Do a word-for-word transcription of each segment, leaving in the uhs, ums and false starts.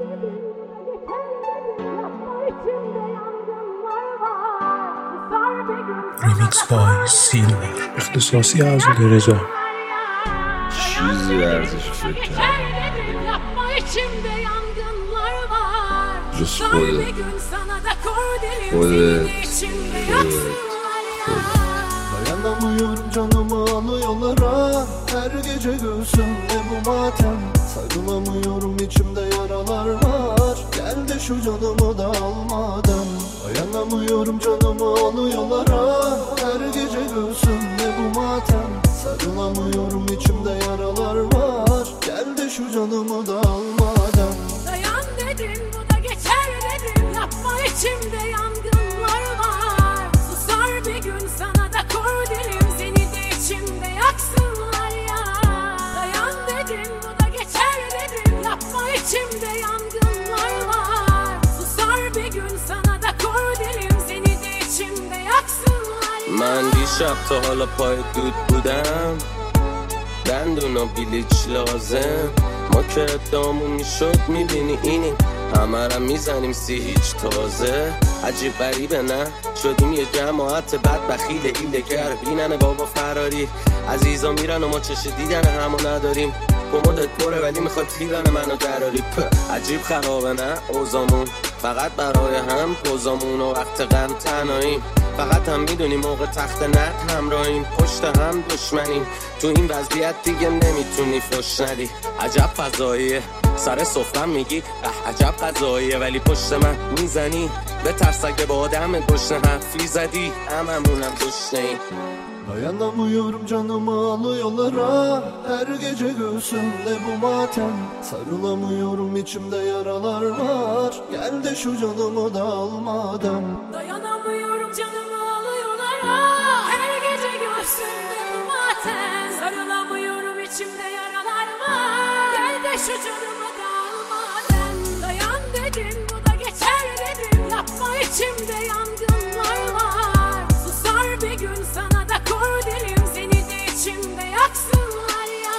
Remix by Silver اختصاصی از رضا. چیزی ارزش فکر کردم جز خودت خودت Dayanamıyorum canımı alıyorlara her gece göğsümde bu matem. Sarılamıyorum içimde yaralar var. Gel de şu canımı da almadan. Dayanamıyorum canımı alıyorlara her gece göğsümde bu matem. Sarılamıyorum içimde yaralar var. Gel de şu canımı da almadan. Dayan dedim bu da geçer dedim. Yapma içimde yangınlar var. Susar bir gün sana da kor derim. Seni de içimde yaksınlar ya. Dayan dedim bu da geçer dedim. Yapma içimde yangınlar var. Susar bir gün sana da kor derim. Seni de içimde yaksınlar ya. من دیشب تا حالا پای دود بودم دندون و بلیچ لازم ما که ادامون میشد میبینی اینیم همه را میزنیم سی هیچ تازه عجیب غریبه نه شدیم یه جماعت بد بخیل ایلگر بینن بابا فراری عزیزا میرن و ما چش دیدن همو نداریم کمدت پره ولی میخواد تیرن منو دراری عجیب خرابه نه اوزامون فقط برای هم پوزامون و وقت غم تنهاییم فقط هم میدونیم موقع تخت نت همراهیم پشت هم دشمنیم تو این وضعیت دیگه نمیتونی فش ندی عجب فضاییه سر سفرم میگی اه عجب قضاییه ولی پشت من میزنی به ترس اگه با آدم گشنه حرفی زدی هممونم گشنه‌ایم Dayanamıyorum canımı alıyorlara her gece göğsümde bu matem. Sarılamıyorum içimde yaralar var. Gel de şu canımı da almadan. Dayanamıyorum canımı alıyorlara her gece göğsümde bu matem. Sarılamıyorum içimde yaralar var. Gel de şu canımı da almadan. Dayan dedim bu da geçer dedim. Yapma içimde yangınlar var. Susar bir gün sana da kor derim. Seni de içimde yaksınlar ya.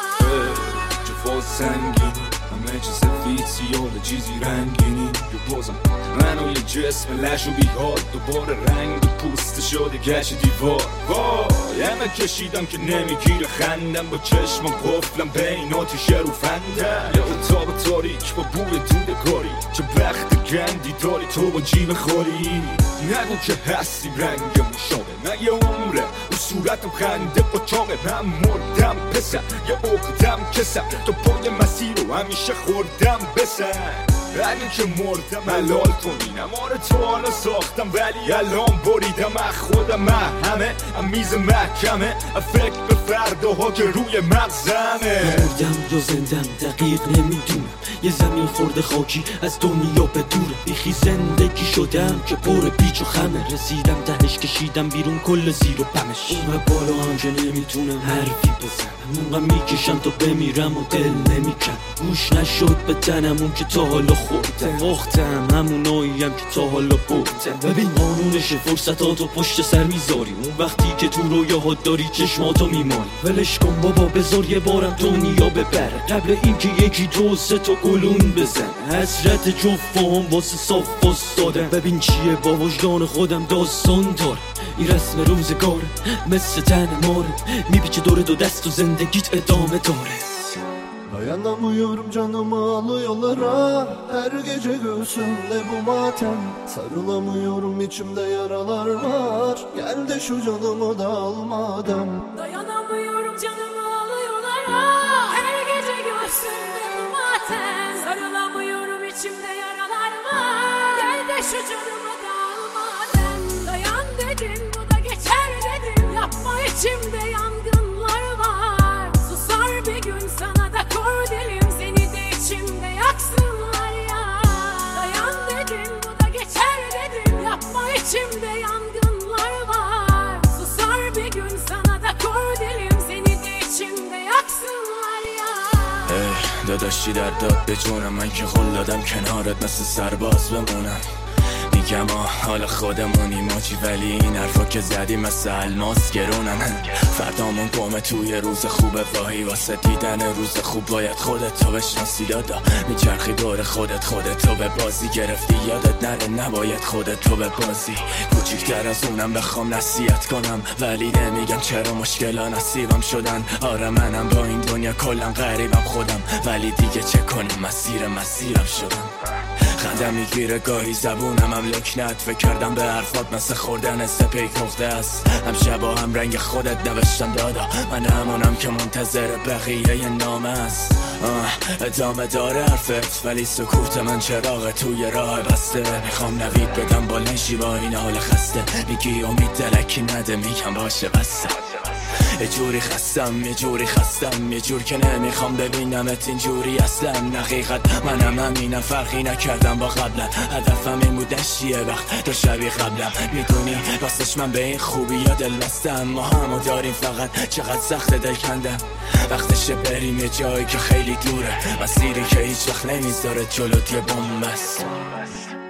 جفا سنگینی همه چیز فیتسیال چیزی رنگینی یه بازم منو یه جسم لش و بیحال دوباره رنگ پوست شده گشت دیوار وای همه کشیدم که نمیگیره خندم با چشمم قفلم بین آتیشه رو فندم یه اتاق تاریک با بوی دودگاری چه بخت گندی داری تو با جیب خوری نگو که هستی رنگم شامه من یه عمره رو صورتم خنده با چاقه من مردم پسر یه عقدم کسم تو پای مسیر رو همیشه خوردم بسن اگه که مردم حلال کنینم آره تو حالا ساختم ولی الان بریدم از خودم من همه میز محکمه فکر به فرداها که روی مغزمه مردم یا زندم دقیق نمیدونم یه زمین خورده خاکی از دنیا به دوره بیخی زندگی شدم که پر پیچ و خمه رسیدم دهش کشیدم بیرون کل زیر و پمش اون بالا هم که نمیتونم حرفی بزنم اونقدر میکشم تا بمیرم و دل نمیکن گوش نشد به تنم اون که تا حالا خوردم باختم هموناییم که تا حالا بردم ببین قانونش فرصتاتو پشت سر میذاری اون وقتی که تو رویاها داری چشماتو میمانی ولش کن بابا بذار یه بارم دنیا ببره قبل اینکه یکی دو سه تا گلون بزن حسرت جفام واسه صاف واسدادم ببین چیه با وجدان خودم داستان داره این رسم روزگاره مثل تن ماره میپیچه دور دو دست و زندگیت ادامه داره Dayanamıyorum canımı alıyorlara her gece göğsümde bu matem. Sarılamıyorum içimde yaralar var. Gel de şu canımı da almadan. Dayanamıyorum canımı alıyorlara her gece göğsümde bu matem. Sarılamıyorum içimde yaralar var. Gel de şu canımı da almadan. Dayan dedim bu da geçer dedim. Yapma içimde yangınlar var. Susar bir gün sana da kor derim. Seni de içimde yaksınlar ya. Dayan dedim bu da geçer dedim. Yapma içimde yangınlar var. Susar bir gün sana da kor derim. Seni de içimde yaksınlar ya. داداشی در داد به جونم من که خلادم کنارت مثل سرباز بمونم میگم آه حال خودمونی ماجی، ولی این حرفا که زدی مثل الماس گرونن. فردامون گمه توی روز خوبه، واهی واسه دیدن روز خوب باید خودت تو بشناسی دادا. میچرخی دور خودت، خودت تو به بازی گرفتی یادت نره نباید خودت تو به بازی. کوچیکتر از اونم بخوام نصیحت کنم، ولی نمیگم چرا مشکلا نصیبم شدن. آره منم با این دنیا کلا غریبم خودم، ولی دیگه چه کنم مسیر مسیرم شدم. خندم میگیره گاهی زبونم هم لکنت، فکر کردم به حرفات مثل خوردن سپیک نقطه است. هم شبا هم رنگ خودت نوشتم دادا، من همونم که منتظر بقیه نامه است. ادامه داره حرفت ولی سکوت من چراغ توی راه بسته. میخوام نوید بدم با لنشی با این حال خسته، میگی امید دلکی نده میگم باشه بسته. یه جوری خستم یه جوری خستم یه جور که نمیخوام ببینمت اینجوری اصلا. حقیقت منم همینم فرقی نکردم با قبلا، هدفم این بود نشیه وقت تو شبیه قبلم. میدونی راستش من به این خوبی یا دل بستم، ما همو داریم فقط چقدر سخت دل کندم. وقتشه بریم یه جایی که خیلی دوره، مسیری که هیچ وقت نمیذاره جلوت یه بوم بس.